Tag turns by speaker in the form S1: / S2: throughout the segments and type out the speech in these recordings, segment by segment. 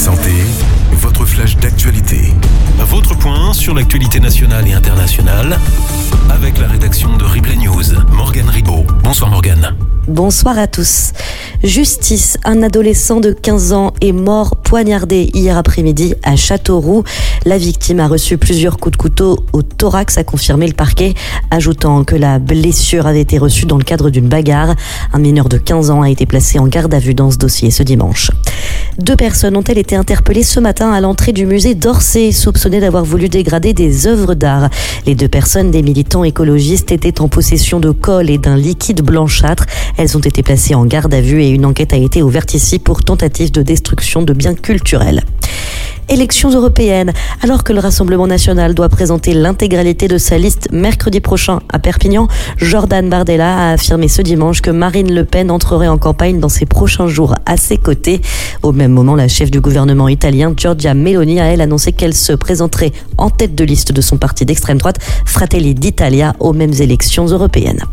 S1: Santé, votre flash d'actualité.
S2: Votre point sur l'actualité nationale et internationale avec la rédaction de Replay News. Morgane Ribaud. Bonsoir Morgane.
S3: Bonsoir à tous. Justice, un adolescent de 15 ans est mort poignardé hier après-midi à Châteauroux. La victime a reçu plusieurs coups de couteau au thorax, a confirmé le parquet, ajoutant que la blessure avait été reçue dans le cadre d'une bagarre. Un mineur de 15 ans a été placé en garde à vue dans ce dossier ce dimanche. 2 personnes ont-elles été interpellées ce matin à l'entrée du musée d'Orsay, soupçonnées d'avoir voulu dégrader des œuvres d'art. Les 2 personnes, des militants écologistes, étaient en possession de colle et d'un liquide blanchâtre. Elles ont été placées en garde à vue et une enquête a été ouverte ici pour tentative de destruction de biens culturels. Élections européennes. Alors que le Rassemblement national doit présenter l'intégralité de sa liste mercredi prochain à Perpignan, Jordan Bardella a affirmé ce dimanche que Marine Le Pen entrerait en campagne dans ces prochains jours à ses côtés. Au même moment, la chef du gouvernement italien, Giorgia Meloni, a elle annoncé qu'elle se présenterait en tête de liste de son parti d'extrême droite, Fratelli d'Italia, aux mêmes élections européennes.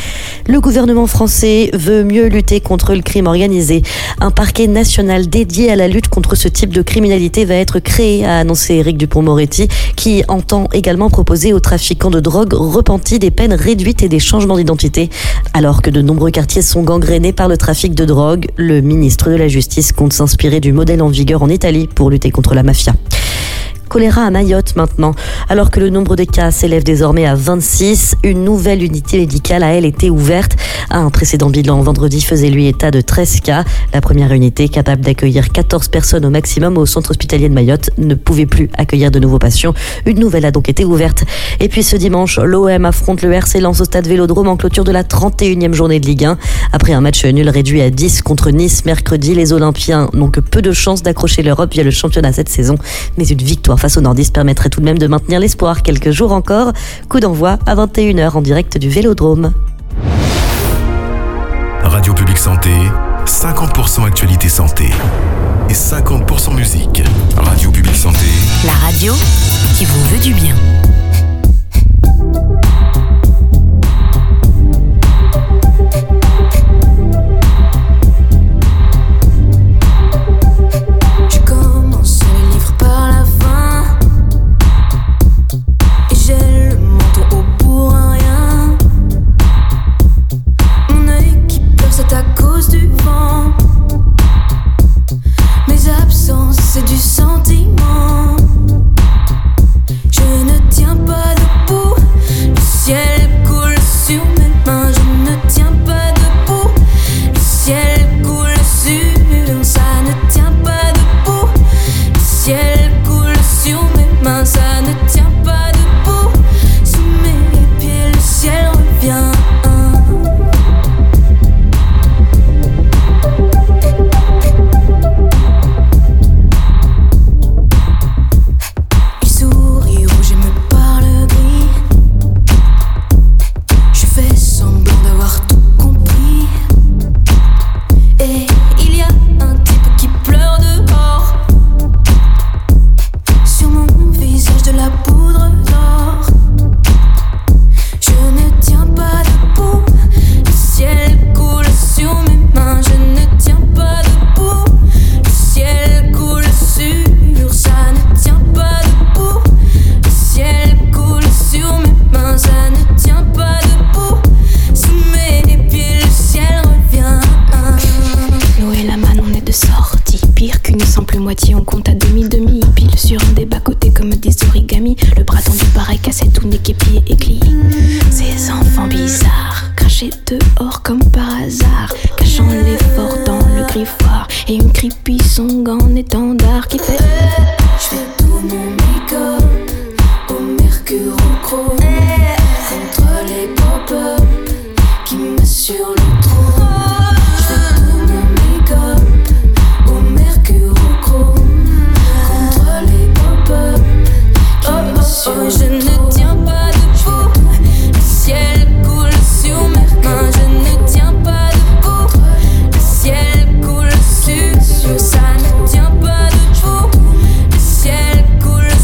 S3: Le gouvernement français veut mieux lutter contre le crime organisé. Un parquet national dédié à la lutte contre ce type de criminalité va être créé, a annoncé Éric Dupond-Moretti, qui entend également proposer aux trafiquants de drogue repentis des peines réduites et des changements d'identité. Alors que de nombreux quartiers sont gangrénés par le trafic de drogue, le ministre de la Justice compte s'inspirer du modèle en vigueur en Italie pour lutter contre la mafia. Choléra à Mayotte maintenant. Alors que le nombre de cas s'élève désormais à 26, une nouvelle unité médicale a elle été ouverte. Un précédent bilan vendredi faisait lui état de 13 cas. La première unité, capable d'accueillir 14 personnes au maximum au centre hospitalier de Mayotte, ne pouvait plus accueillir de nouveaux patients. Une nouvelle a donc été ouverte. Et puis ce dimanche, l'OM affronte le RC Lens au stade Vélodrome en clôture de la 31e journée de Ligue 1. Après un match nul réduit à 10 contre Nice mercredi, les Olympiens n'ont que peu de chances d'accrocher l'Europe via le championnat cette saison. Mais une victoire face aux Nordistes permettrait tout de même de maintenir l'espoir quelques jours encore. Coup d'envoi à 21h en direct du Vélodrome.
S1: Radio Publique Santé, 50% actualité santé et 50% musique. Radio Publique Santé,
S4: la radio qui vous veut du bien.
S5: C'est du sentiment. Je ne tiens pas debout. Le ciel coule sur mes mains. Je ne tiens pas debout. Le ciel coule sur. Ça ne tient pas debout. Le ciel coule sur mes mains. Ça ne tient pas debout. Sous mes pieds, le ciel revient.
S6: Moitié, on compte à demi-demi. Pile sur un des bas-côtés comme des origamis. Le bras tendu pareil cassé, tout nez, pieds et cliés. Ces enfants bizarres, crachés dehors comme par hasard, cachant l'effort dans le griffoir. Et une creepy song en étendard qui fait
S5: je fais tout mon make-up au mercure au chrome contre les pop-up qui m'assurent le trône. Je fais tout mon make-up au mercure au chrome contre les pop-up qui m'assurent le trône. Je ne tiens pas debout. Le ciel coule sur mes mains. Je ne tiens pas debout. Le ciel coule sur. Ça ne tient pas debout. Le ciel coule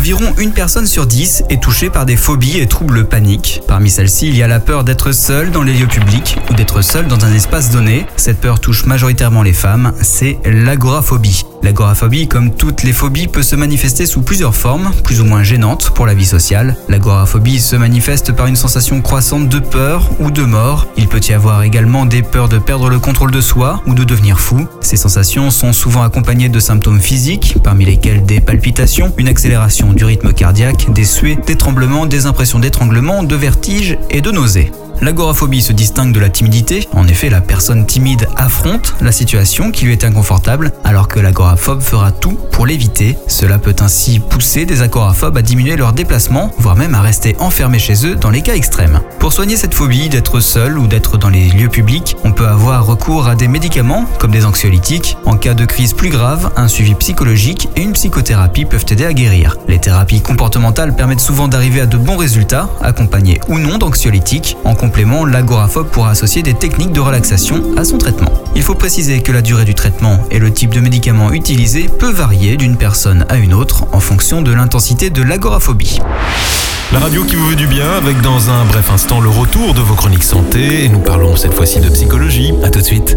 S7: Environ une personne sur 10 est touchée par des phobies et troubles paniques. Parmi celles-ci, il y a la peur d'être seul dans les lieux publics ou d'être seul dans un espace donné. Cette peur touche majoritairement les femmes, c'est l'agoraphobie. L'agoraphobie, comme toutes les phobies, peut se manifester sous plusieurs formes, plus ou moins gênantes pour la vie sociale. L'agoraphobie se manifeste par une sensation croissante de peur ou de mort. Il peut y avoir également des peurs de perdre le contrôle de soi ou de devenir fou. Ces sensations sont souvent accompagnées de symptômes physiques, parmi lesquels des palpitations, une accélération du rythme cardiaque, des suées, des tremblements, des impressions d'étranglement, de vertige et de nausées. L'agoraphobie se distingue de la timidité. En effet, la personne timide affronte la situation qui lui est inconfortable, alors que l'agoraphobe fera tout pour l'éviter. Cela peut ainsi pousser des agoraphobes à diminuer leurs déplacements, voire même à rester enfermés chez eux dans les cas extrêmes. Pour soigner cette phobie d'être seul ou d'être dans les lieux publics, on peut avoir recours à des médicaments, comme des anxiolytiques. En cas de crise plus grave, un suivi psychologique et une psychothérapie peuvent aider à guérir. Les thérapies comportementales permettent souvent d'arriver à de bons résultats, accompagnés ou non d'anxiolytiques. En complément, l'agoraphobe pourra associer des techniques de relaxation à son traitement. Il faut préciser que la durée du traitement et le type de médicament utilisé peut varier d'une personne à une autre en fonction de l'intensité de l'agoraphobie.
S2: La radio qui vous veut du bien, avec dans un bref instant le retour de vos chroniques santé. Et nous parlons cette fois-ci de psychologie. À tout de suite.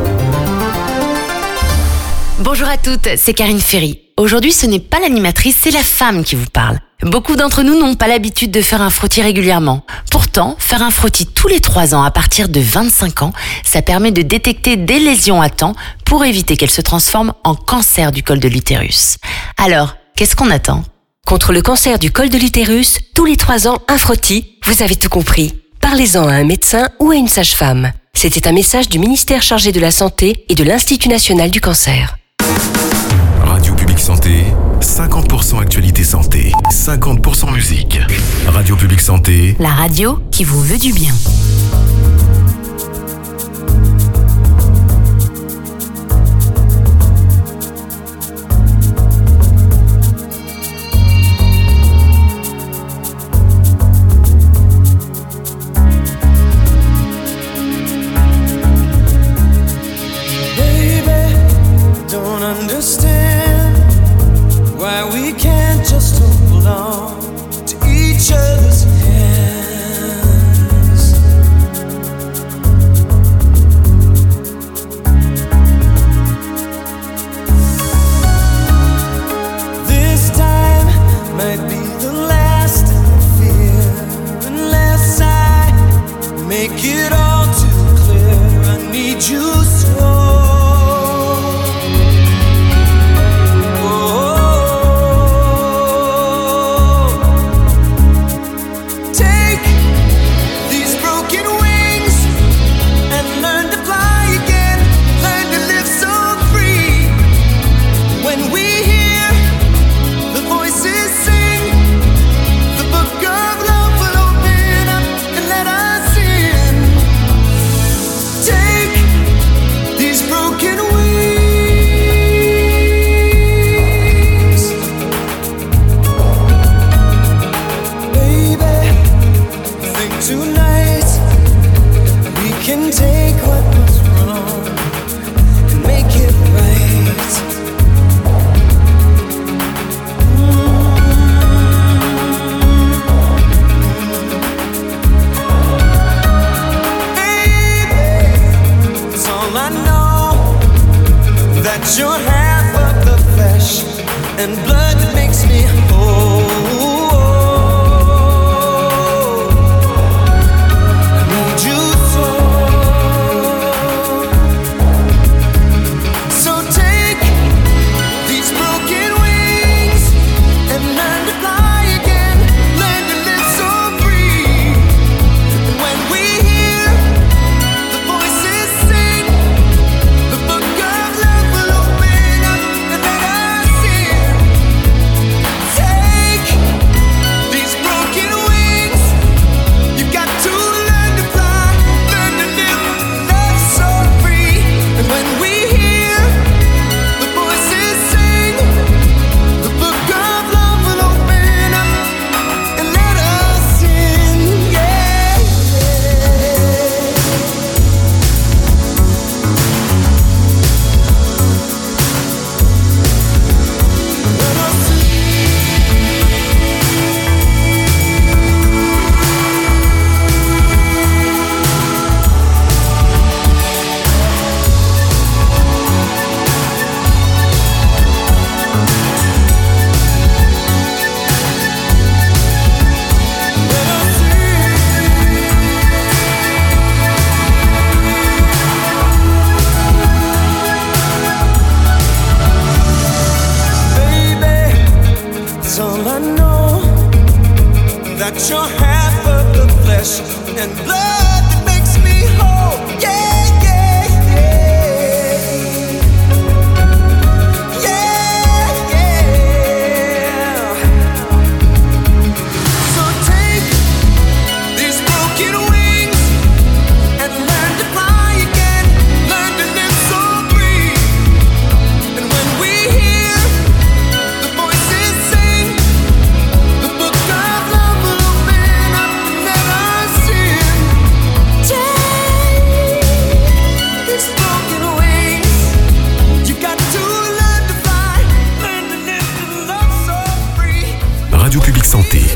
S4: Bonjour à toutes, c'est Karine Ferry. Aujourd'hui, ce n'est pas l'animatrice, c'est la femme qui vous parle. Beaucoup d'entre nous n'ont pas l'habitude de faire un frottis régulièrement. Pourtant, faire un frottis tous les 3 ans à partir de 25 ans, ça permet de détecter des lésions à temps pour éviter qu'elles se transforment en cancer du col de l'utérus. Alors, qu'est-ce qu'on attend ?
S8: Contre le cancer du col de l'utérus, tous les 3 ans, un frottis, vous avez tout compris. Parlez-en à un médecin ou à une sage-femme. C'était un message du ministère chargé de la Santé et de l'Institut national du cancer.
S1: Radio Publique Santé, 50% actualité santé, 50% musique. Radio Publique Santé,
S4: La radio qui vous veut du bien.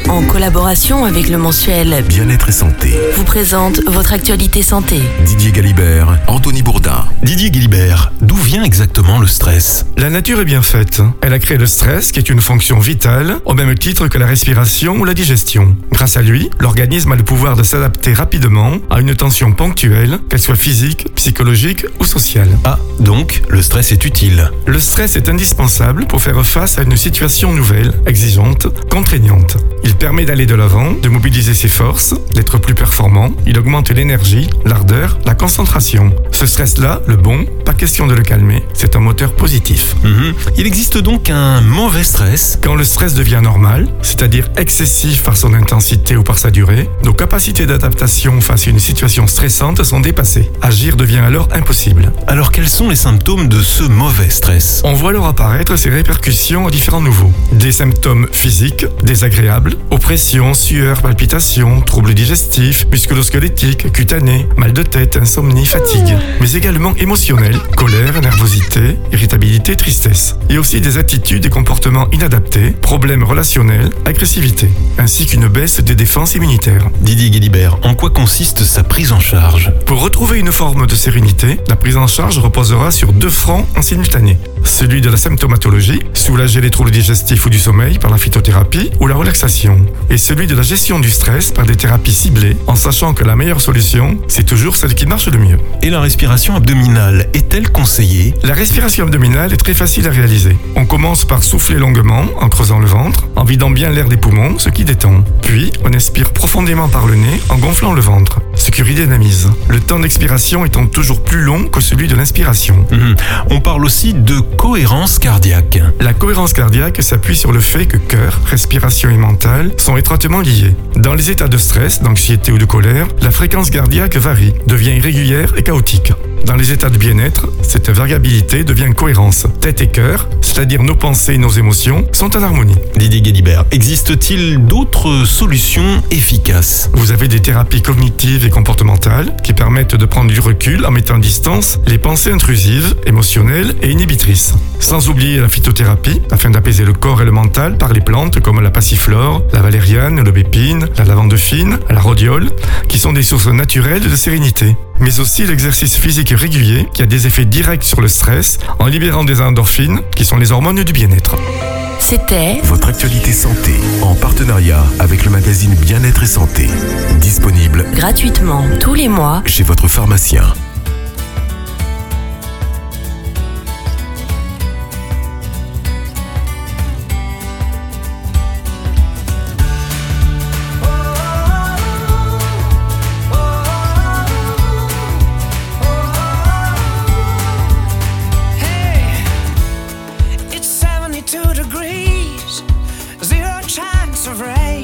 S9: en collaboration avec le mensuel
S1: Bien-être et santé.
S9: vous présente votre actualité santé.
S1: Didier Galibert, Anthony Bourdin.
S2: Didier Guilibert, d'où vient exactement le stress?
S10: La nature est bien faite. Elle a créé le stress, qui est une fonction vitale, au même titre que la respiration ou la digestion. Grâce à lui, l'organisme a le pouvoir de s'adapter rapidement à une tension ponctuelle, qu'elle soit physique, psychologique ou sociale.
S2: Ah, donc le stress est utile.
S10: Le stress est indispensable pour faire face à une situation nouvelle, exigeante, contraignante. Il permet d'aller de l'avant, de mobiliser ses forces, d'être plus performant. Il augmente l'énergie, l'ardeur, la concentration. Ce stress-là, le bon, pas question de le calmer, c'est un moteur positif.
S2: Il existe donc un mauvais stress?
S10: Quand le stress devient normal, c'est-à-dire excessif par son intensité ou par sa durée, nos capacités d'adaptation face à une situation stressante sont dépassées. Agir devient alors impossible.
S2: Alors quels sont les symptômes de ce mauvais stress?
S10: On voit alors apparaître ses répercussions à différents niveaux. Des symptômes physiques, désagréables, oppression, sueur, palpitations, troubles digestifs, musculo-squelettiques, cutanés, mal de tête, insomnie, fatigue. Mais également émotionnels, colère, nervosité, irritabilité, tristesse. Et aussi des attitudes et comportements inadaptés, problèmes relationnels, agressivité, ainsi qu'une baisse des défenses immunitaires.
S2: Didier Guilibert, en quoi consiste sa prise en charge?
S10: Pour retrouver une forme de sérénité, la prise en charge reposera sur 2 fronts en simultané. Celui de la symptomatologie, soulager les troubles digestifs ou du sommeil par la phytothérapie ou la relaxation. Et celui de la gestion du stress par des thérapies ciblées, en sachant que la meilleure solution, c'est toujours celle qui marche le mieux.
S2: Et la respiration abdominale est-elle conseillée?
S10: La respiration abdominale est très facile à réaliser. On commence par souffler longuement en creusant le ventre, en vidant bien l'air des poumons, ce qui détend. Puis, on expire profondément par le nez en gonflant le ventre, ce qui redynamise. Le temps d'expiration étant toujours plus long que celui de l'inspiration.
S2: On parle aussi de cohérence cardiaque.
S10: La cohérence cardiaque s'appuie sur le fait que cœur, respiration et mental sont étroitement liés. Dans les états de stress, d'anxiété ou de colère, la fréquence cardiaque varie, devient irrégulière et chaotique. Dans les états de bien-être, cette variabilité devient cohérence. Tête et cœur, c'est-à-dire nos pensées et nos émotions, sont en harmonie.
S2: Didier Guilibert, existe-t-il d'autres solutions efficaces?
S10: Vous avez des thérapies cognitives et comportementales qui permettent de prendre du recul en mettant en distance les pensées intrusives, émotionnelles et inhibitrices. Sans oublier la phytothérapie, afin d'apaiser le corps et le mental par les plantes comme la passiflore, la valériane, l'aubépine, la lavande fine, la rhodiole, qui sont des sources naturelles de sérénité. Mais aussi l'exercice physique régulier qui a des effets directs sur le stress en libérant des endorphines qui sont les hormones du bien-être.
S9: C'était
S1: Votre actualité santé, en partenariat avec le magazine Bien-être et santé. Disponible
S9: gratuitement tous les mois
S1: chez votre pharmacien.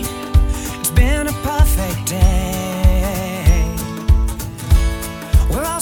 S11: It's been a perfect day. We're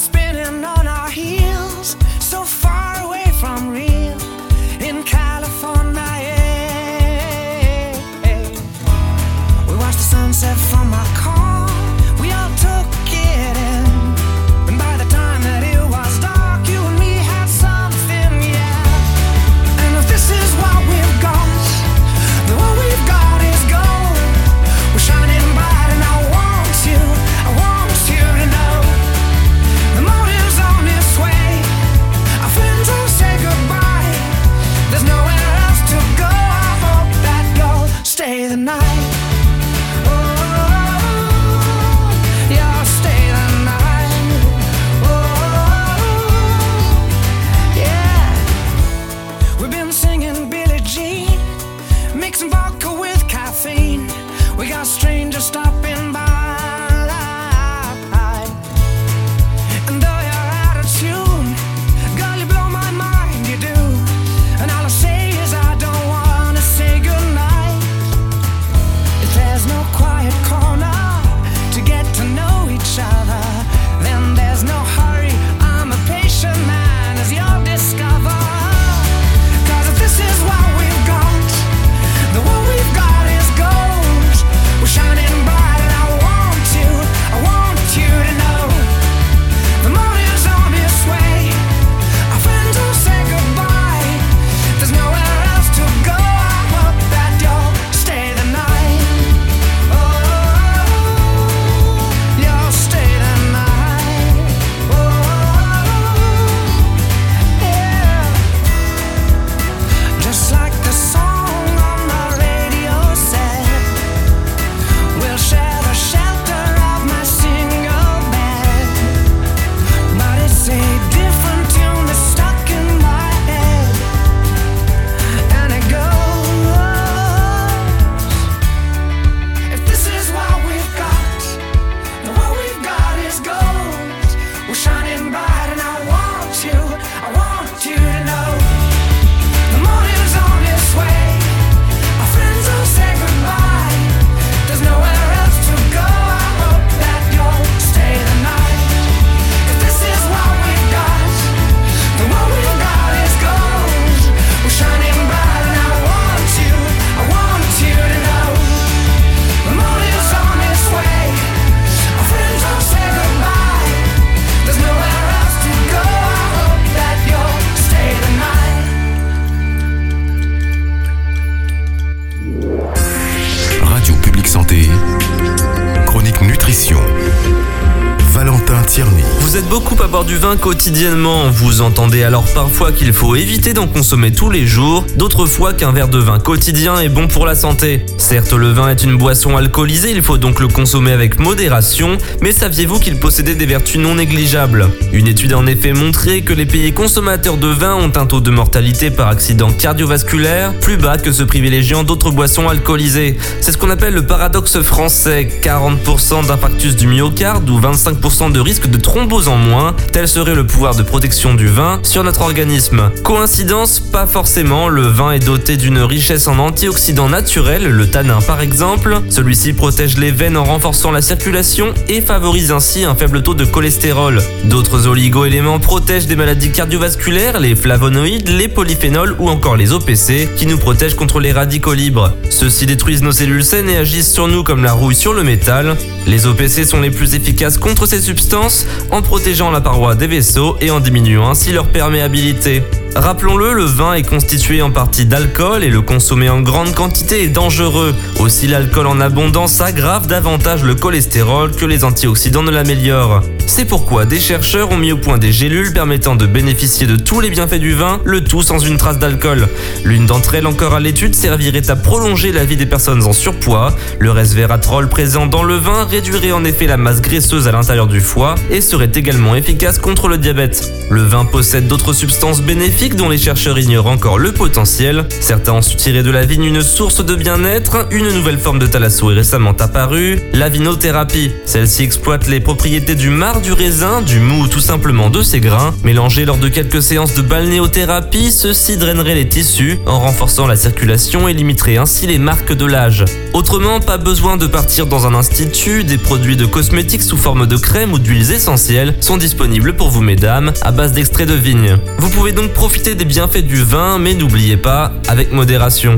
S11: boire du vin quotidiennement. Vous entendez alors parfois qu'il faut éviter d'en consommer tous les jours, d'autres fois qu'un verre de vin quotidien est bon pour la santé. Certes, le vin est une boisson alcoolisée, il faut donc le consommer avec modération, mais saviez-vous qu'il possédait des vertus non négligeables ? Une étude a en effet montré que les pays consommateurs de vin ont un taux de mortalité par accident cardiovasculaire plus bas que ceux privilégiant d'autres boissons alcoolisées. C'est ce qu'on appelle le paradoxe français, 40% d'infarctus du myocarde ou 25% de risque de thrombose en moins, tel serait le pouvoir de protection du vin sur notre organisme. Coïncidence ? Pas forcément, le vin est doté d'une richesse en antioxydants naturels, le tanin par exemple. Celui-ci protège les veines en renforçant la circulation et favorise ainsi un faible taux de cholestérol. D'autres oligo-éléments protègent des maladies cardiovasculaires, les flavonoïdes, les polyphénols ou encore les OPC qui nous protègent contre les radicaux libres. Ceux-ci détruisent nos cellules saines et agissent sur nous comme la rouille sur le métal. Les OPC sont les plus efficaces contre ces substances en protégeant la paroi des vaisseaux et en diminuant ainsi leur perméabilité. Rappelons-le, le vin est constitué en partie d'alcool et le consommer en grande quantité est dangereux. Aussi, l'alcool en abondance aggrave davantage le cholestérol que les antioxydants ne l'améliorent. C'est pourquoi des chercheurs ont mis au point des gélules permettant de bénéficier de tous les bienfaits du vin, le tout sans une trace d'alcool. L'une d'entre elles, encore à l'étude, servirait à prolonger la vie des personnes en surpoids. Le resveratrol présent dans le vin réduirait en effet la masse graisseuse à l'intérieur du foie et serait également efficace contre le diabète. Le vin possède d'autres substances bénéfiques dont les chercheurs ignorent encore le potentiel. Certains ont su tirer de la vigne une source de bien-être. Une nouvelle forme de thalasso est récemment apparue, la vinothérapie. Celle-ci exploite les propriétés du marc du raisin, du mou ou tout simplement de ses grains. Mélangés lors de quelques séances de balnéothérapie, ceux-ci draineraient les tissus en renforçant la circulation et limiteraient ainsi les marques de l'âge. Autrement, pas besoin de partir dans un institut, des produits de cosmétiques sous forme de crème ou d'huiles essentielles sont disponibles pour vous mesdames, à base d'extrait de vigne. Vous pouvez donc profiter des bienfaits du vin, mais n'oubliez pas, avec modération.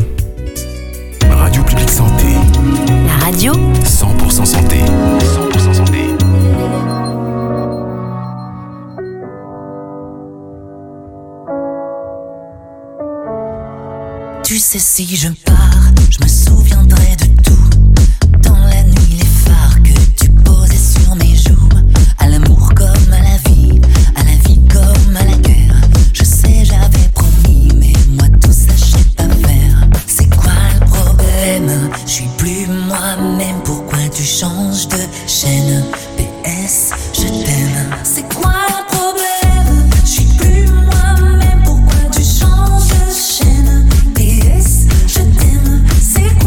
S1: Radio Publique Santé.
S9: La radio
S1: 100% santé. 100% santé.
S12: Tu sais, si je pars, je me souviendrai de tout. Dans la nuit, les phares que tu posais sur mes joues. À l'amour comme à la vie comme à la guerre. Je sais, j'avais promis, mais moi tout ça, je sais pas faire. C'est quoi le problème? Je suis plus moi-même, pourquoi tu changes de chaîne? PS, je t'aime. C'est quoi le problème? Je suis plus moi-même, pourquoi tu changes de chaîne? PS, je t'aime. C'est quoi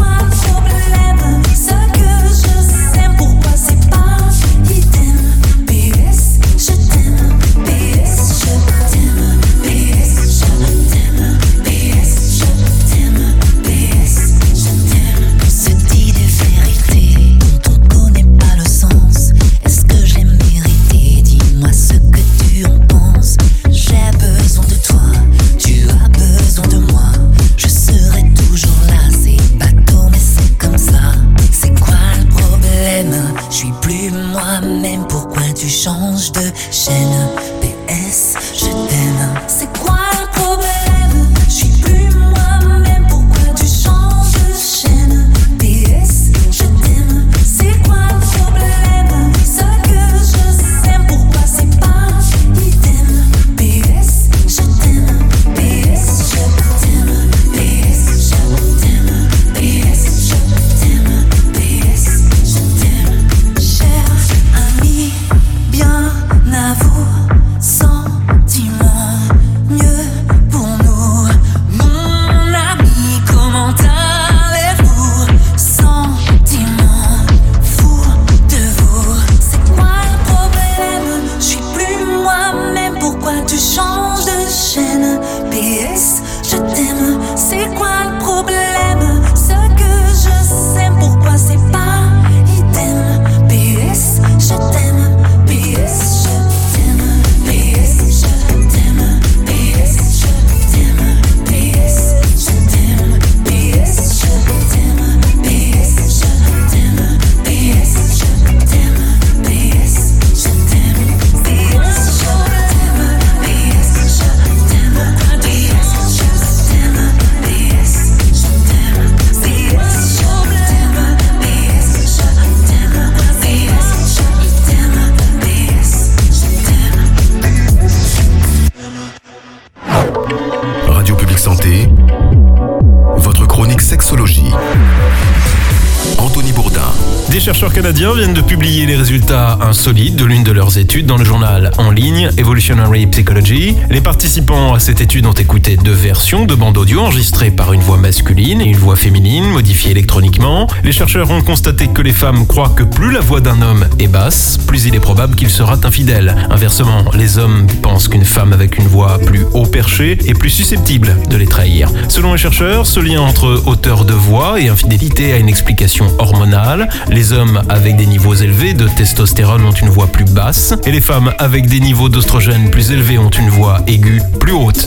S2: des chercheurs canadiens viennent de publier les résultats insolites de l'une de leurs études dans le journal en ligne Evolutionary Psychology. Les participants à cette étude ont écouté 2 versions de bandes audio enregistrées par une voix masculine et une voix féminine modifiée électroniquement. Les chercheurs ont constaté que les femmes croient que plus la voix d'un homme est basse, plus il est probable qu'il sera infidèle. Inversement, les hommes pensent qu'une femme avec une voix plus haut perchée est plus susceptible de les trahir. Selon les chercheurs, ce lien entre hauteur de voix et infidélité a une explication hormonale. Les hommes avec des niveaux élevés de testostérone ont une voix plus basse et les femmes avec des niveaux d'oestrogène plus élevés ont une voix aiguë plus haute.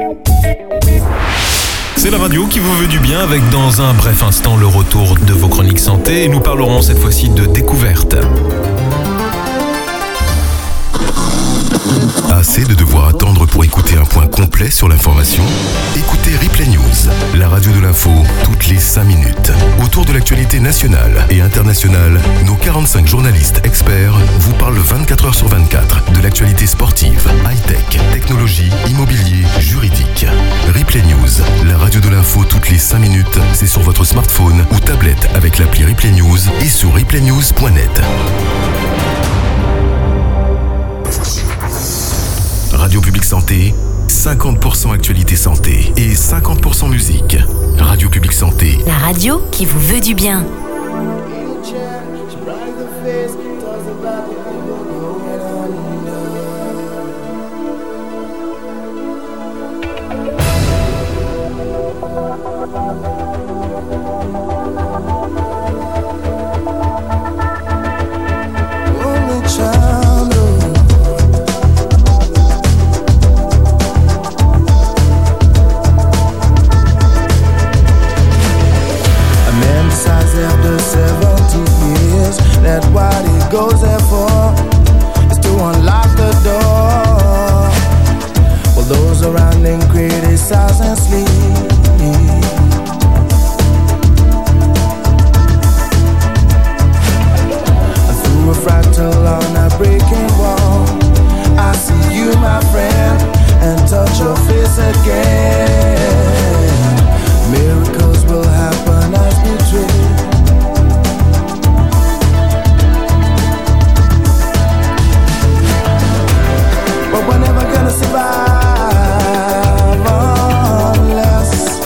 S2: C'est la radio qui vous veut du bien avec dans un bref instant le retour de vos chroniques santé et nous parlerons cette fois-ci de découverte.
S1: Assez de devoir attendre pour écouter un point complet sur l'information? Écoutez Replay News, la radio de l'info, toutes les 5 minutes. Autour de l'actualité nationale et internationale, nos 45 journalistes experts vous parlent 24 heures sur 24 de l'actualité sportive, high-tech, technologie, immobilier, juridique. Replay News, la radio de l'info toutes les 5 minutes, c'est sur votre smartphone ou tablette avec l'appli Replay News et sur replaynews.net. Radio Publique Santé, 50% actualité santé et 50% musique. Radio Publique Santé.
S9: La radio qui vous veut du bien.
S13: After 70 years, that what he goes there for is to unlock the door. While those around him criticize and sleep. Through a fractal on a breaking wall, I see you, my friend, and touch your face again. Miracles will happen as we dream. But we're never gonna survive unless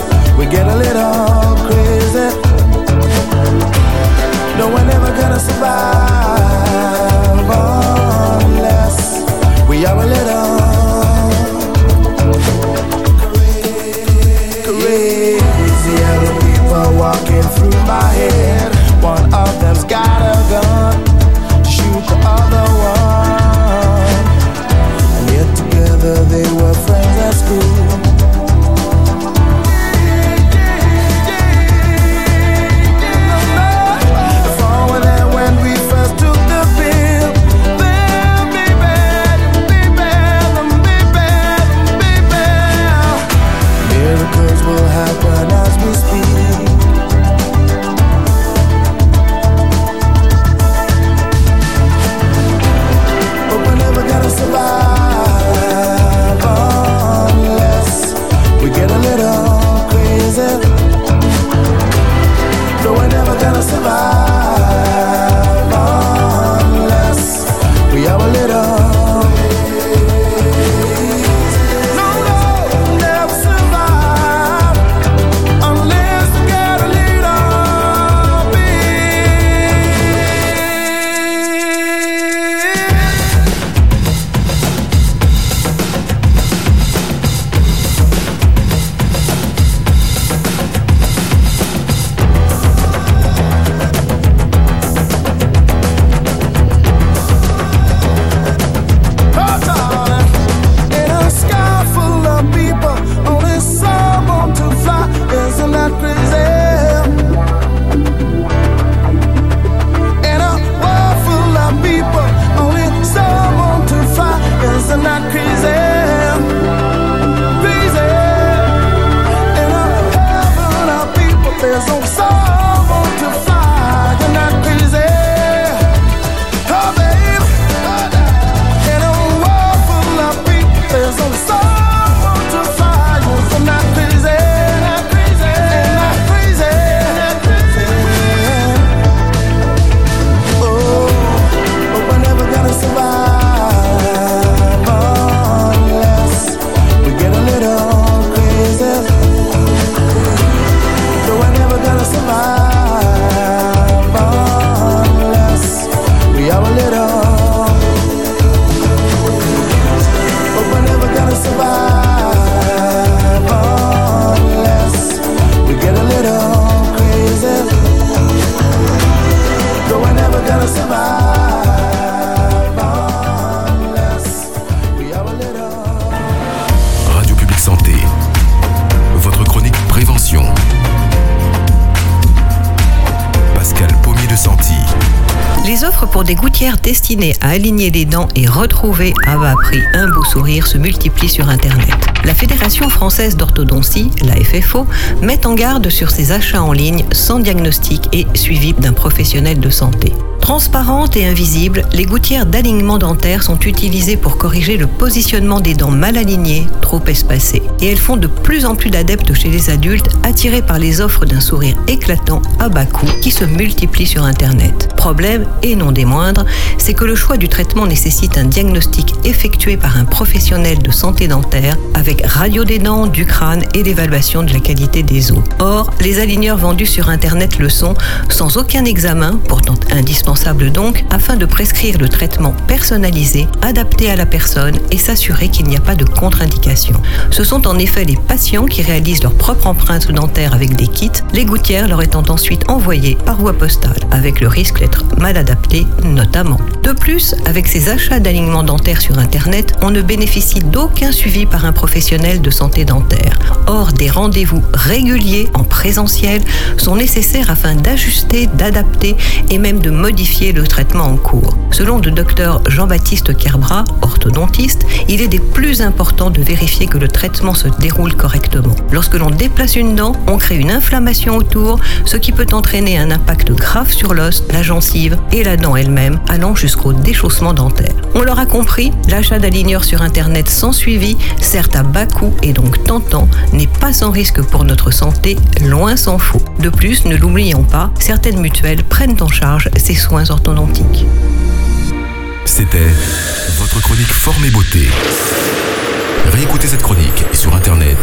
S14: L'offre pour des gouttières destinées à aligner les dents et retrouver à bas prix un beau sourire se multiplie sur Internet. La Fédération française d'orthodontie, la FFO, met en garde sur ces achats en ligne sans diagnostic et suivi d'un professionnel de santé. Transparentes et invisibles, les gouttières d'alignement dentaire sont utilisées pour corriger le positionnement des dents mal alignées, trop espacées. Et elles font de plus en plus d'adeptes chez les adultes, attirés par les offres d'un sourire éclatant à bas coût qui se multiplient sur Internet. Problème, et non des moindres, c'est que le choix du traitement nécessite un diagnostic effectué par un professionnel de santé dentaire avec radio des dents, du crâne et l'évaluation de la qualité des os. Or, les aligneurs vendus sur Internet le sont sans aucun examen, pourtant indispensable donc, afin de prescrire le traitement personnalisé, adapté à la personne et s'assurer qu'il n'y a pas de contre-indication. Ce sont en effet les patients qui réalisent leur propre empreinte dentaire avec des kits, les gouttières leur étant ensuite envoyées par voie postale, avec le risque d'être mal adaptées notamment. De plus, avec ces achats d'alignement dentaire sur Internet, on ne bénéficie d'aucun suivi par un professionnel de santé dentaire. Or, des rendez-vous réguliers en présentiel sont nécessaires afin d'ajuster, d'adapter et même de modifier le traitement en cours. Selon le docteur Jean-Baptiste Kerbrat, orthodontiste, il est des plus importants de vérifier que le traitement se déroule correctement. Lorsque l'on déplace une dent, on crée une inflammation autour, ce qui peut entraîner un impact grave sur l'os, la gencive et la dent elle-même, allant jusqu'au déchaussement dentaire. On l'aura compris, l'achat d'aligneurs sur Internet sans suivi, certes à bas coût et donc tentant, n'est pas sans risque pour notre santé, loin s'en faut. De plus, ne l'oublions pas, certaines mutuelles prennent en charge ces soins orthodontiques.
S1: C'était votre chronique Forme et Beauté. Réécoutez cette chronique sur Internet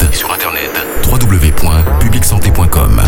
S1: www.publicsanté.com.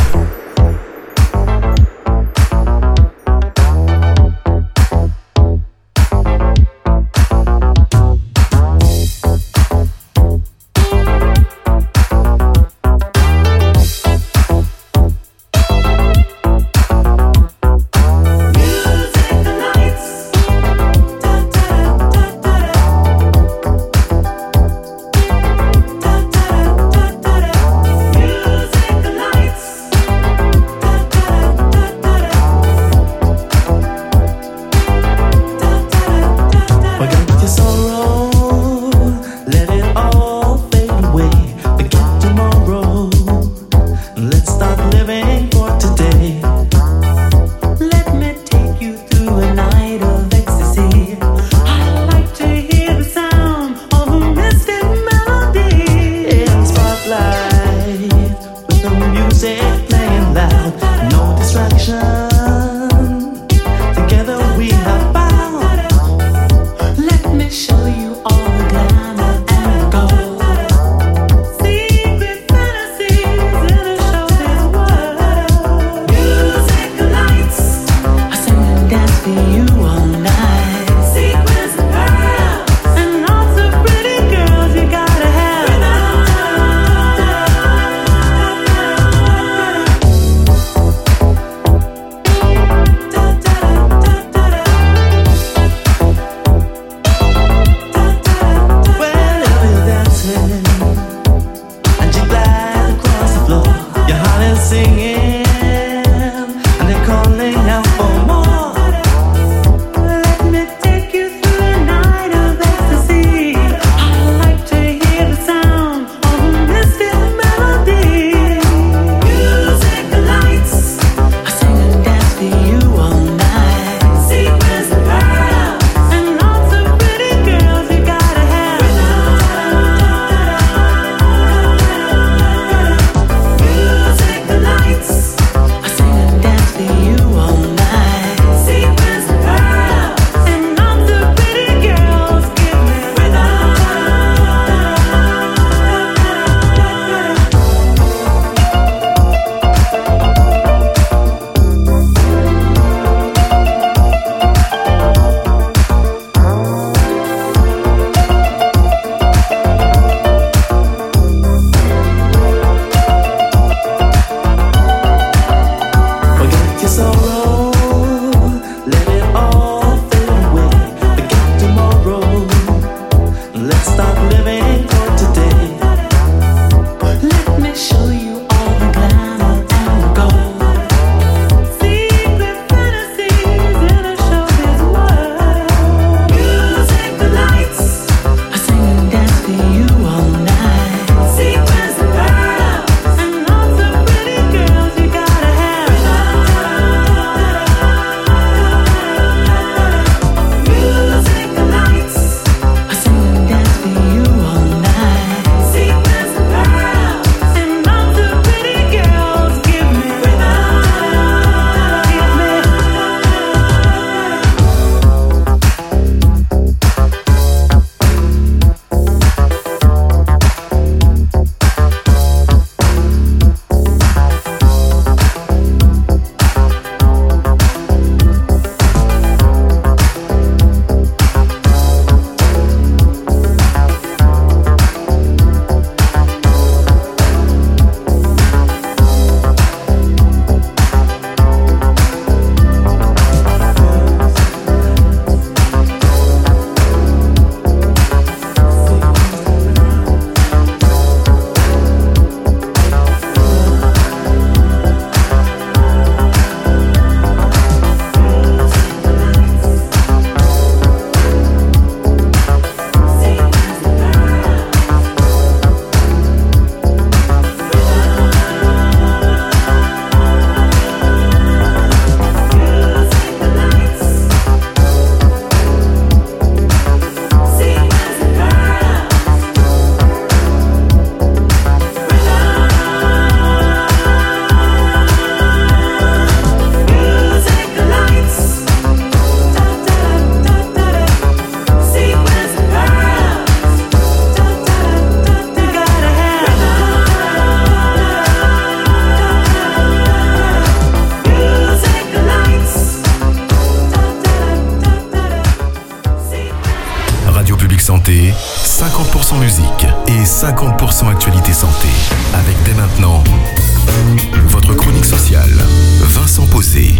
S1: 50% actualité santé. Avec dès maintenant, votre chronique sociale. Vincent Posé.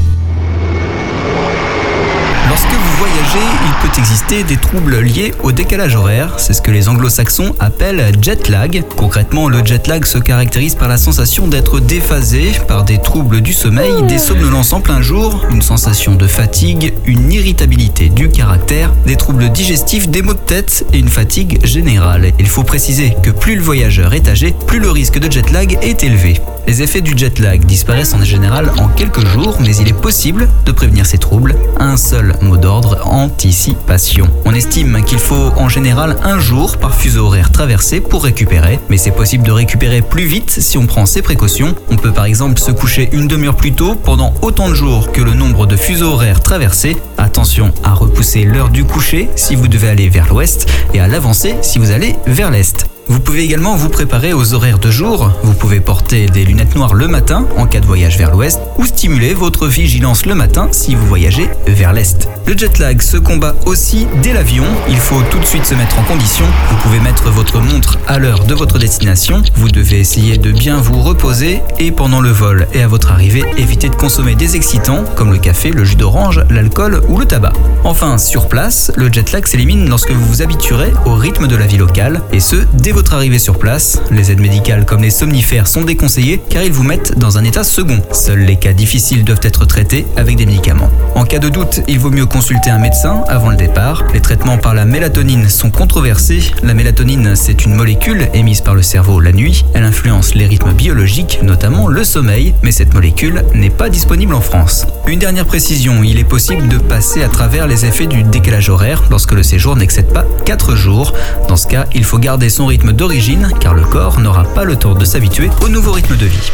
S7: Lorsque vous voyagez, il peut exister des troubles liés au décalage horaire. C'est ce que les anglo-saxons appellent jet lag. Concrètement, le jet lag se caractérise par la sensation d'être déphasé, par des troubles du sommeil, des somnolences en plein jour, une sensation de fatigue, une irritabilité du caractère, des troubles digestifs, des maux de tête et une fatigue générale. Il faut préciser que plus le voyageur est âgé, plus le risque de jet lag est élevé. Les effets du jet lag disparaissent en général en quelques jours, mais il est possible de prévenir ces troubles. Un seul mot d'ordre, anticipation. On estime qu'il faut en général 1 jour par fuseau horaire traversé pour récupérer, mais c'est possible de récupérer plus vite si on prend ses précautions. On peut par exemple se coucher une demi-heure plus tôt pendant autant de jours que le nombre de fuseaux horaires traversés. Attention à repousser l'heure du coucher si vous devez aller vers l'ouest et à l'avancer si vous allez vers l'est. Vous pouvez également vous préparer aux horaires de jour. Vous pouvez porter des lunettes noires le matin en cas de voyage vers l'ouest ou stimuler votre vigilance le matin si vous voyagez vers l'est. Le jet lag se combat aussi dès l'avion. Il faut tout de suite se mettre en condition. Vous pouvez mettre votre montre à l'heure de votre destination. Vous devez essayer de bien vous reposer et pendant le vol et à votre arrivée, évitez de consommer des excitants comme le café, le jus d'orange, l'alcool ou le tabac. Enfin, sur place, le jet lag s'élimine lorsque vous vous habituerez au rythme de la vie locale et ce, dès votre arrivée sur place. Les aides médicales comme les somnifères sont déconseillées car ils vous mettent dans un état second. Seuls les cas difficiles doivent être traités avec des médicaments. En cas de doute, il vaut mieux consulter un médecin avant le départ. Les traitements par la mélatonine sont controversés. La mélatonine, c'est une molécule émise par le cerveau la nuit. Elle influence les rythmes biologiques, notamment le sommeil, mais cette molécule n'est pas disponible en France. Une dernière précision, il est possible de passer à travers les effets du décalage horaire lorsque le séjour n'excède pas 4 jours. Dans ce cas, il faut garder son rythme d'origine car le corps n'aura pas le temps de s'habituer au nouveau rythme de vie.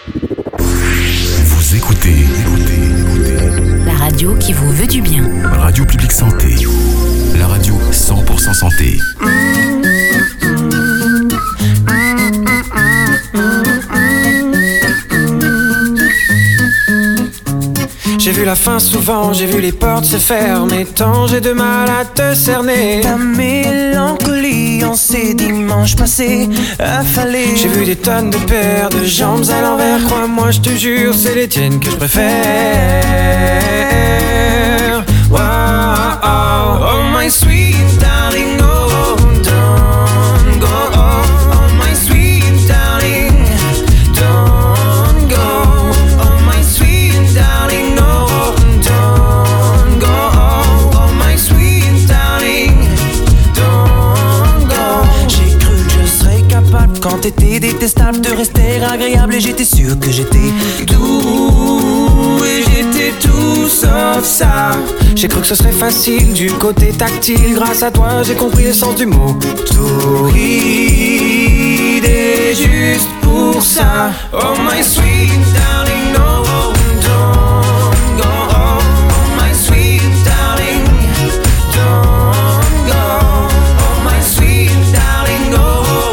S1: Vous écoutez
S9: La radio qui vous veut du bien.
S1: Radio Publique Santé. La radio 100% santé.
S15: J'ai vu la fin souvent, j'ai vu les portes se fermer. Tant j'ai de mal à te cerner.
S16: Ta mélancolie en ces dimanches passés affalés.
S15: J'ai vu des tonnes de paires de jambes à l'envers. Crois-moi, je te jure, c'est les tiennes que je préfère. Wow, oh, oh my sweet darling, oh, don't go. Oh my sweet darling, don't go. Oh my sweet darling, no.
S16: Quand t'étais détestable, de rester agréable. Et j'étais sûr que j'étais doux.
S15: Et j'étais tout sauf ça. J'ai cru que ce serait facile du côté tactile. Grâce à toi j'ai compris le sens du mot torride. Et juste pour ça, oh my sweet darling, no, don't go. Oh my sweet darling, don't go. Oh my sweet darling, no.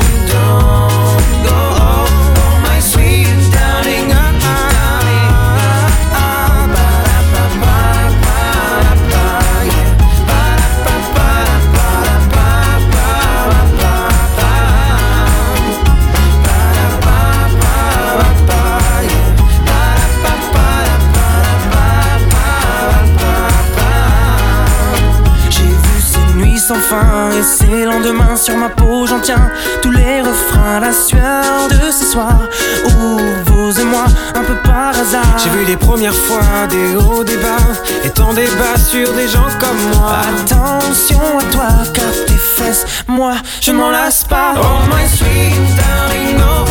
S16: Et ces lendemains sur ma peau, j'en tiens tous les refrains, la sueur de ce soir où vous et moi, un peu par hasard.
S15: J'ai vu les premières fois des hauts, des bas, et tant des bas sur des gens comme moi.
S16: Attention à toi, car tes fesses, moi, je m'en lasse pas.
S15: Oh my sweet darling, no,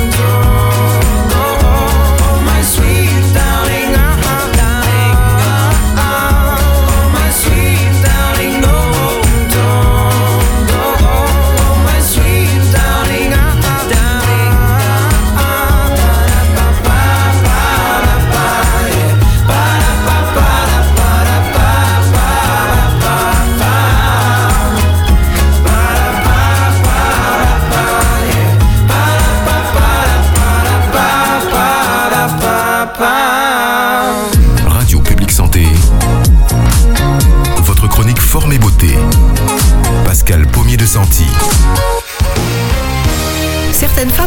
S15: oh my sweet darling,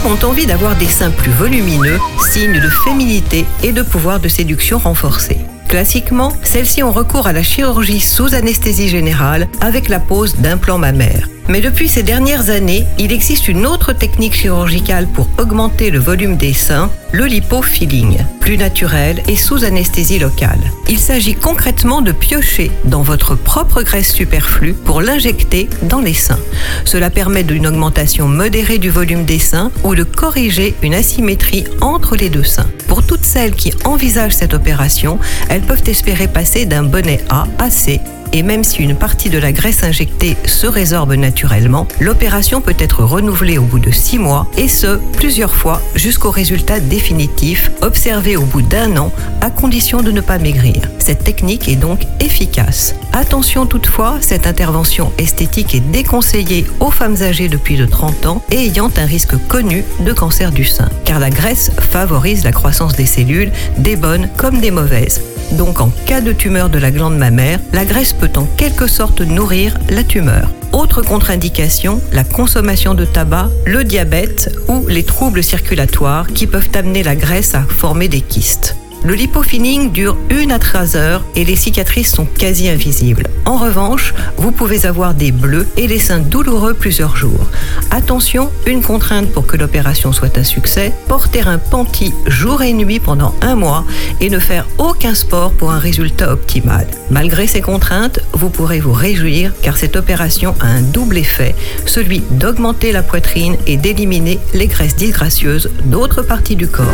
S14: femmes ont envie d'avoir des seins plus volumineux, signe de féminité et de pouvoir de séduction renforcé. Classiquement, celles-ci ont recours à la chirurgie sous anesthésie générale avec la pose d'implants mammaires. Mais depuis ces dernières années, il existe une autre technique chirurgicale pour augmenter le volume des seins, le lipofilling, plus naturel et sous anesthésie locale. Il s'agit concrètement de piocher dans votre propre graisse superflue pour l'injecter dans les seins. Cela permet une augmentation modérée du volume des seins ou de corriger une asymétrie entre les deux seins. Pour toutes celles qui envisagent cette opération, elles peuvent espérer passer d'un bonnet A à C. Et même si une partie de la graisse injectée se résorbe naturellement, l'opération peut être renouvelée au bout de 6 mois, et ce, plusieurs fois, jusqu'au résultat définitif, observé au bout d'1 an, à condition de ne pas maigrir. Cette technique est donc efficace. Attention toutefois, cette intervention esthétique est déconseillée aux femmes âgées de plus de 30 ans et ayant un risque connu de cancer du sein, car la graisse favorise la croissance des cellules, des bonnes comme des mauvaises. Donc en cas de tumeur de la glande mammaire, la graisse peut en quelque sorte nourrir la tumeur. Autre contre-indication, la consommation de tabac, le diabète ou les troubles circulatoires qui peuvent amener la graisse à former des kystes. Le lipofilling dure 1 à 3 heures et les cicatrices sont quasi invisibles. En revanche, vous pouvez avoir des bleus et les seins douloureux plusieurs jours. Attention, une contrainte pour que l'opération soit un succès, porter un panty jour et nuit pendant 1 mois et ne faire aucun sport pour un résultat optimal. Malgré ces contraintes, vous pourrez vous réjouir car cette opération a un double effet, celui d'augmenter la poitrine et d'éliminer les graisses disgracieuses d'autres parties du corps.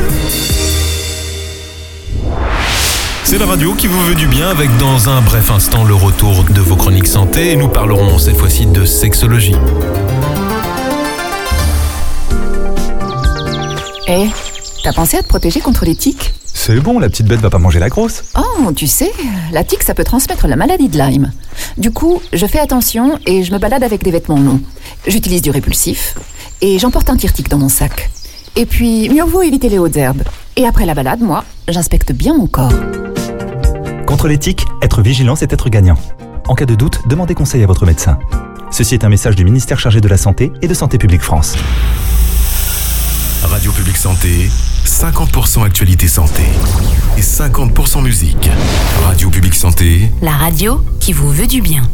S2: C'est la radio qui vous veut du bien avec dans un bref instant le retour de vos chroniques santé et nous parlerons cette fois-ci de sexologie.
S17: T'as pensé à te protéger contre les tiques ?
S18: C'est bon, la petite bête va pas manger la grosse.
S17: Oh, tu sais, la tique ça peut transmettre la maladie de Lyme. Du coup, je fais attention et je me balade avec des vêtements longs. J'utilise du répulsif et j'emporte un tire-tique dans mon sac. Et puis, mieux vaut éviter les hautes herbes. Et après la balade, moi, j'inspecte bien mon corps.
S18: Contre les tiques, être vigilant, c'est être gagnant. En cas de doute, demandez conseil à votre médecin. Ceci est un message du ministère chargé de la Santé et de Santé publique France.
S1: Radio Publique Santé, 50% actualité santé et 50% musique. Radio Publique Santé,
S9: la radio qui vous veut du bien.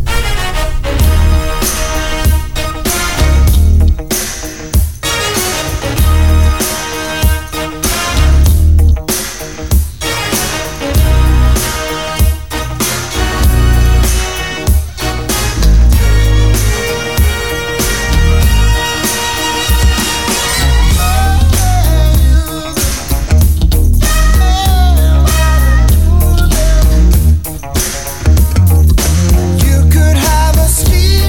S15: You could have a sleep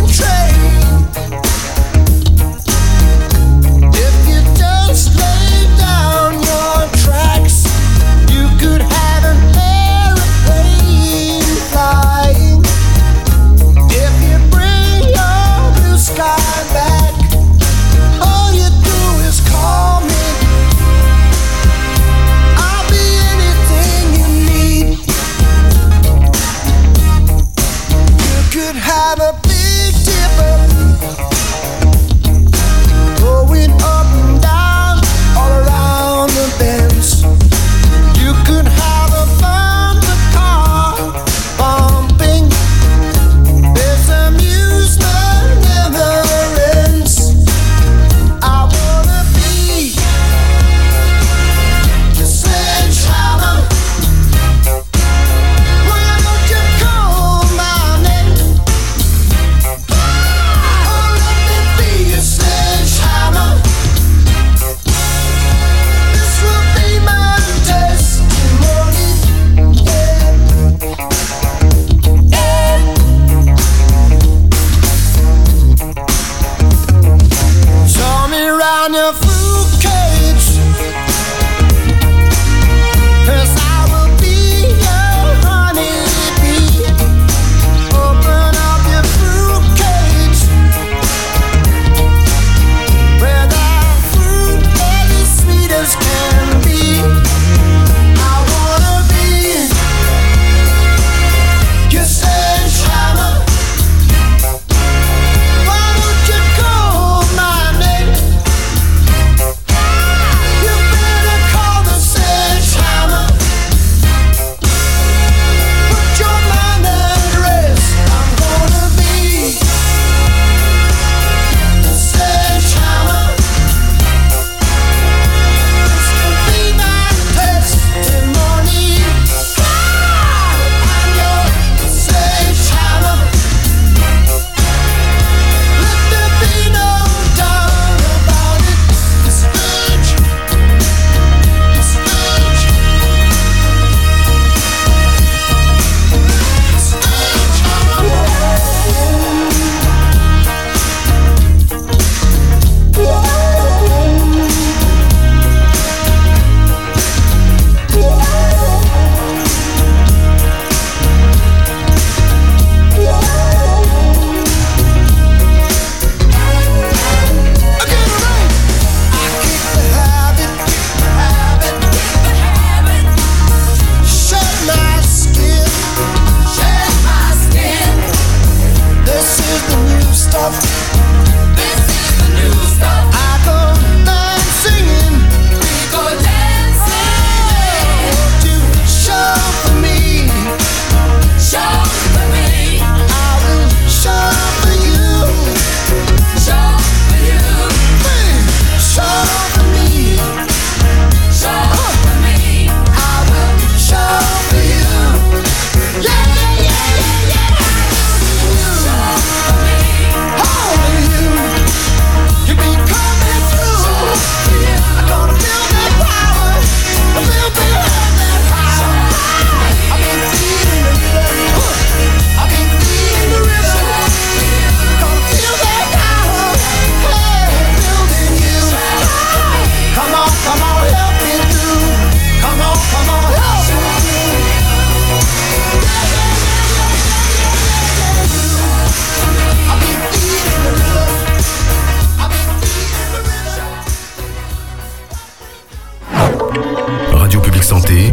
S1: Santé,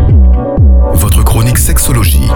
S1: votre chronique sexologie.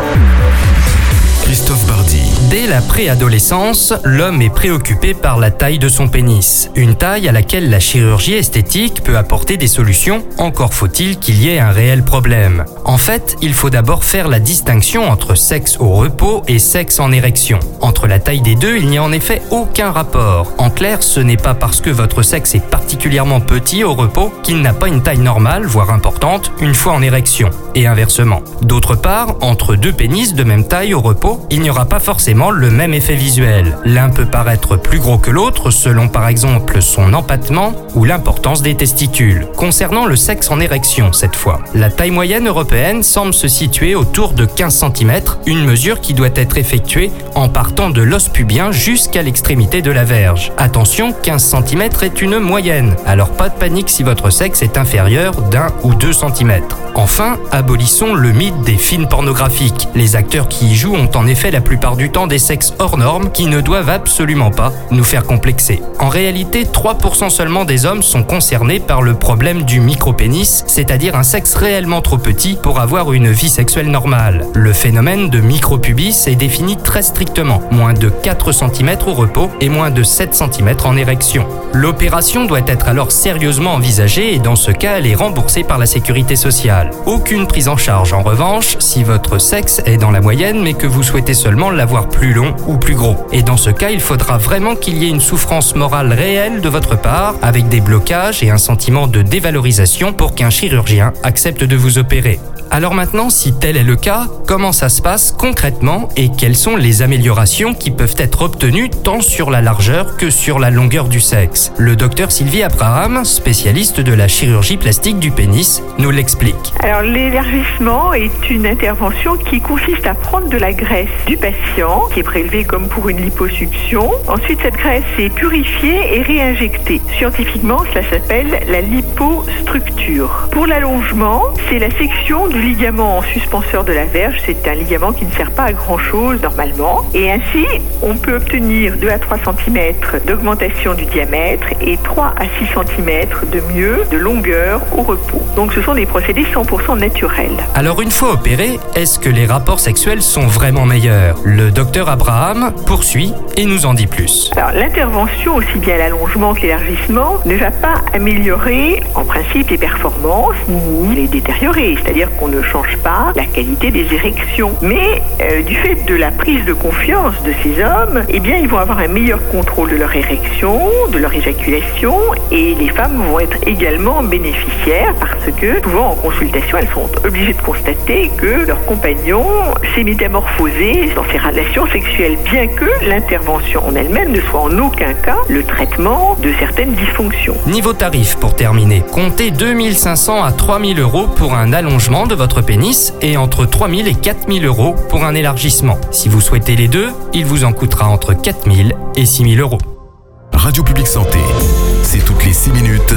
S1: Christophe Bardi.
S19: Dès la préadolescence, l'homme est préoccupé par la taille de son pénis. Une taille à laquelle la chirurgie esthétique peut apporter des solutions, encore faut-il qu'il y ait un réel problème. En fait, il faut d'abord faire la distinction entre sexe au repos et sexe en érection. Entre la taille des deux, il n'y a en effet aucun rapport. En clair, ce n'est pas parce que votre sexe est particulièrement petit au repos qu'il n'a pas une taille normale, voire importante, une fois en érection, et inversement. D'autre part, entre deux pénis de même taille au repos, il n'y aura pas forcément le même effet visuel. L'un peut paraître plus gros que l'autre selon par exemple son empattement ou l'importance des testicules. Concernant le sexe en érection cette fois, la taille moyenne européenne semble se situer autour de 15 cm, une mesure qui doit être effectuée en partant de l'os pubien jusqu'à l'extrémité de la verge. Attention, 15 cm est une moyenne, alors pas de panique si votre sexe est inférieur d'1 ou 2 cm. Enfin, abolissons le mythe des films pornographiques. Les acteurs qui y jouent ont en effet la plupart du temps des sexes hors normes qui ne doivent absolument pas nous faire complexer. En réalité, 3% seulement des hommes sont concernés par le problème du micropénis, c'est-à-dire un sexe réellement trop petit pour avoir une vie sexuelle normale. Le phénomène de micropubis est défini très strictement, moins de 4 cm au repos et moins de 7 cm en érection. L'opération doit être alors sérieusement envisagée et dans ce cas, elle est remboursée par la sécurité sociale. Aucune prise en charge en revanche si votre sexe est dans la moyenne mais que vous souhaitez seulement l'avoir plus long ou plus gros. Et dans ce cas, il faudra vraiment qu'il y ait une souffrance morale réelle de votre part, avec des blocages et un sentiment de dévalorisation pour qu'un chirurgien accepte de vous opérer. Alors maintenant, si tel est le cas, comment ça se passe concrètement et quelles sont les améliorations qui peuvent être obtenues tant sur la largeur que sur la longueur du sexe? Le docteur Sylvie Abraham, spécialiste de la chirurgie plastique du pénis, nous l'explique.
S20: Alors l'élargissement est une intervention qui consiste à prendre de la graisse du patient, qui est prélevée comme pour une liposuction. Ensuite, cette graisse est purifiée et réinjectée. Scientifiquement, cela s'appelle la lipostructure. Pour l'allongement, c'est la section du ligament en suspenseur de la verge. C'est un ligament qui ne sert pas à grand-chose normalement. Et ainsi, on peut obtenir 2 à 3 cm d'augmentation du diamètre et 3 à 6 cm de mieux de longueur au repos. Donc ce sont des procédés 100% naturels.
S19: Alors une fois opéré, est-ce que les rapports sexuels sont vraiment meilleurs? Le docteur Abraham poursuit et nous en dit plus.
S20: Alors l'intervention, aussi bien l'allongement que l'élargissement, ne va pas améliorer en principe les performances ni les détériorer. C'est-à-dire qu'on ne change pas la qualité des érections. Mais du fait de la prise de confiance de ces hommes, eh bien ils vont avoir un meilleur contrôle de leur érection, de leur éjaculation, et les femmes vont être également bénéficiaires parce que souvent en consultation, elles sont obligées de constater que leur compagnon s'est métamorphosé dans ses relations sexuelles, bien que l'intervention en elle-même ne soit en aucun cas le traitement de certaines dysfonctions.
S19: Niveau tarif pour terminer, comptez 2500 à 3000 euros pour un allongement de votre pénis et entre 3000 et 4000 euros pour un élargissement. Si vous souhaitez les deux, il vous en coûtera entre 4000 et 6000 euros.
S1: Radio Publique Santé, c'est toutes les 6 minutes.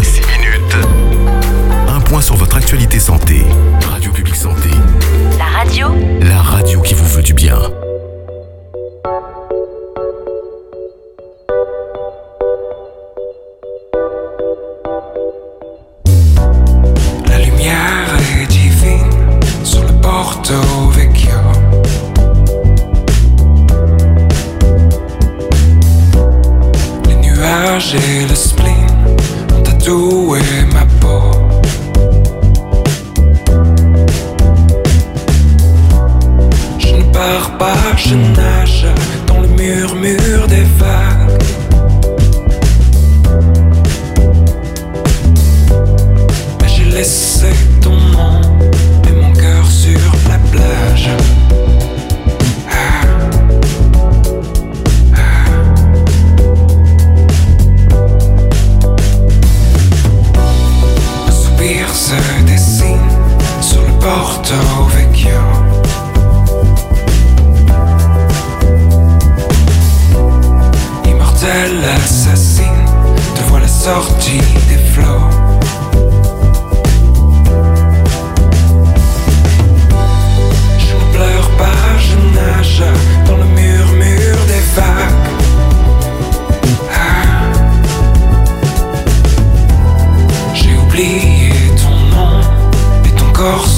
S1: Un point sur votre actualité santé. Radio Publique Santé. La radio qui vous veut du bien.
S15: La lumière est divine sur le Porto Vecchio. Les nuages et le spleen ont tatoué ma peau. Je ne pars pas, je nage dans le murmure des vagues. Mais j'ai laissé ton nom et mon cœur sur la plage. Un soupir se dessine sur le Porto Vecchio. Immortel assassine, te voilà sorti des flots. Je ne pleure pas, je nage dans le murmure des vagues. J'ai oublié ton nom et ton corps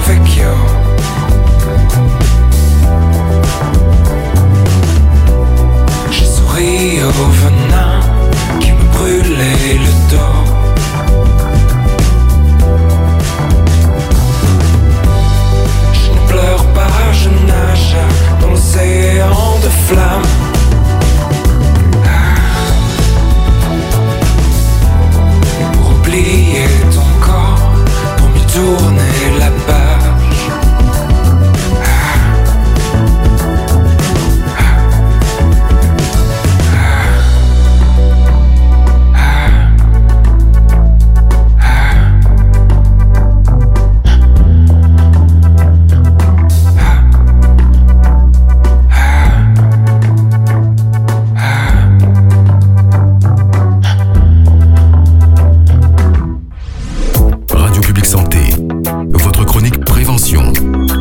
S15: vecchio. J'ai souri au venin qui me brûlait le dos. Je ne pleure pas, je nage dans l'océan de flammes. Pour oublier ton corps, pour mieux tourner la page.
S1: Radio Publique Santé, votre chronique prévention.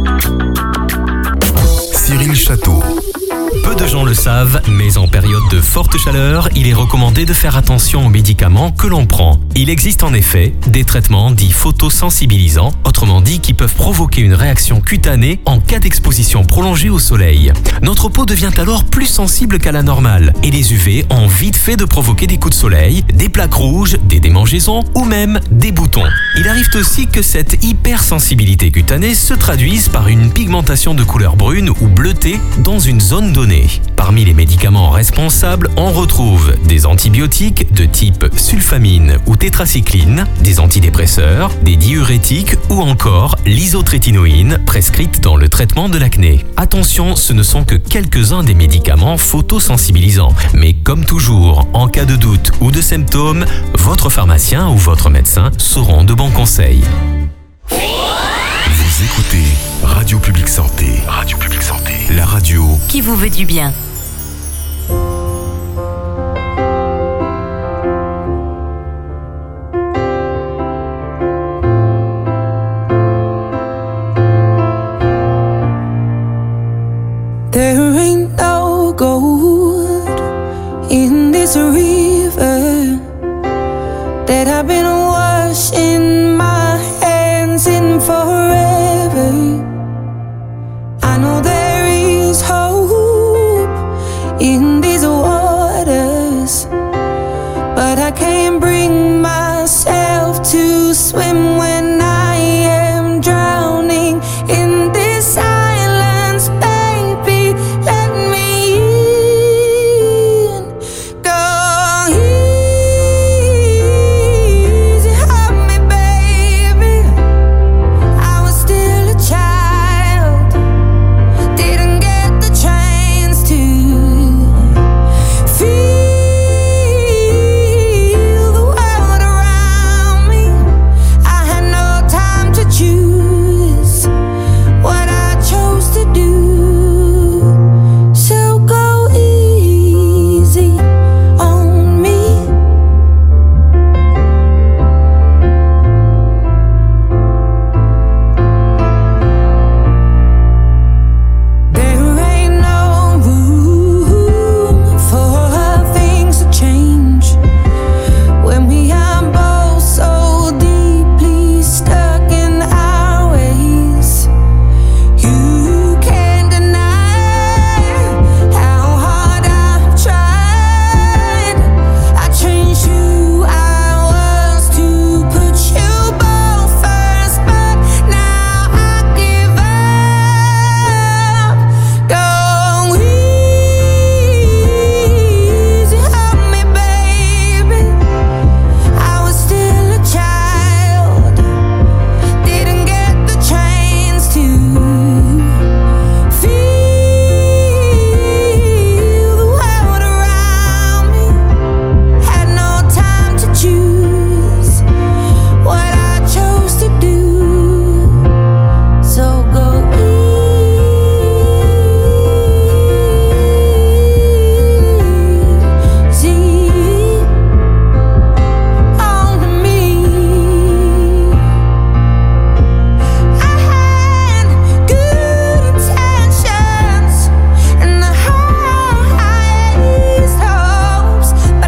S1: Cyril Château.
S2: Peu de gens le savent, mais en période de forte chaleur, il est recommandé de faire attention aux médicaments que l'on prend. Il existe en effet des traitements dits photosensibilisants, autrement dit qui peuvent provoquer une réaction cutanée en cas d'exposition prolongée au soleil. Notre peau devient alors plus sensible qu'à la normale et les UV ont vite fait de provoquer des coups de soleil, des plaques rouges, des démangeaisons ou même des boutons. Il arrive aussi que cette hypersensibilité cutanée se traduise par une pigmentation de couleur brune ou bleutée dans une zone donnée. Parmi les médicaments responsables, on retrouve des antibiotiques de type sulfamine ou tétracycline, des antidépresseurs, des diurétiques ou encore l'isotrétinoïne prescrite dans le traitement de l'acné. Attention, ce ne sont que quelques-uns des médicaments photosensibilisants. Mais comme toujours, en cas de doute ou de symptômes, votre pharmacien ou votre médecin sauront de bons conseils.
S1: Vous écoutez Radio Publique Santé. Radio Publique Santé. La radio
S9: qui vous veut du bien.
S5: There ain't no gold in this river that I've been washing my hands in forever.